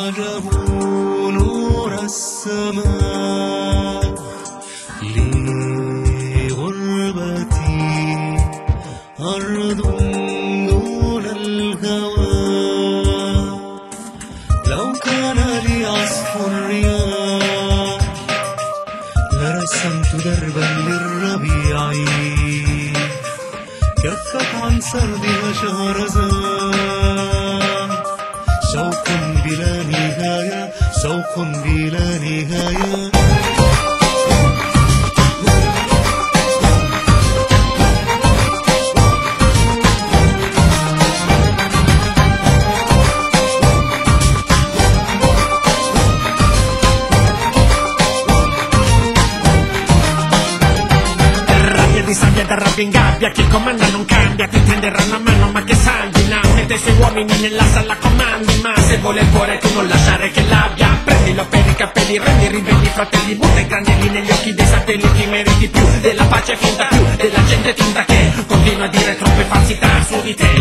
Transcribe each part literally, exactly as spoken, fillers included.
عجب نور السماء لغربتي أرض دون الهوى لو كان لي عصف الرياح لرسمت دربا للربيع كفت عن سردها شهرزاد شوق بلا نهاية شوق بلا نهاية Di sabbia da rabbia in gabbia, chi comanda non cambia, ti tenderanno a mano ma che sanguina, mette i suoi uomini nella sala comandi, ma se vuole il cuore tu non lasciare che l'abbia, prendilo per i capelli, rendi ribelli fratelli, butta i granelli negli occhi dei satelliti, meriti più della pace finta, più della gente tinta che continua a dire troppe falsità su di te.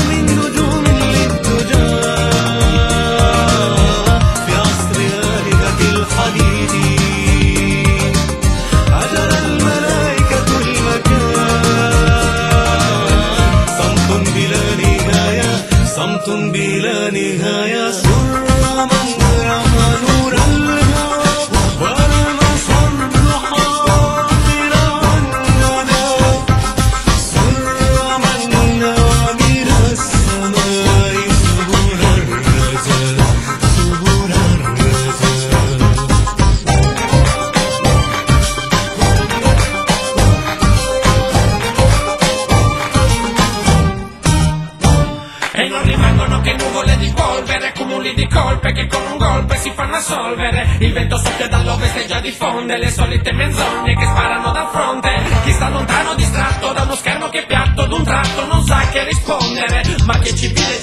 صمت بلا نهاية سر من رمى نور الهوى والمصر حاضر عننا سر من نوى من السماء سبل الرجاء سبل الرجاء E non rimangono che nuvole di polvere, cumuli di colpe che con un golpe si fanno assolvere. Il vento soffia dall'ovest e già diffonde le solite menzogne che sparano dal fronte. Chi sta lontano distratto da uno schermo che è piatto d'un tratto non sa che rispondere, ma che ci vede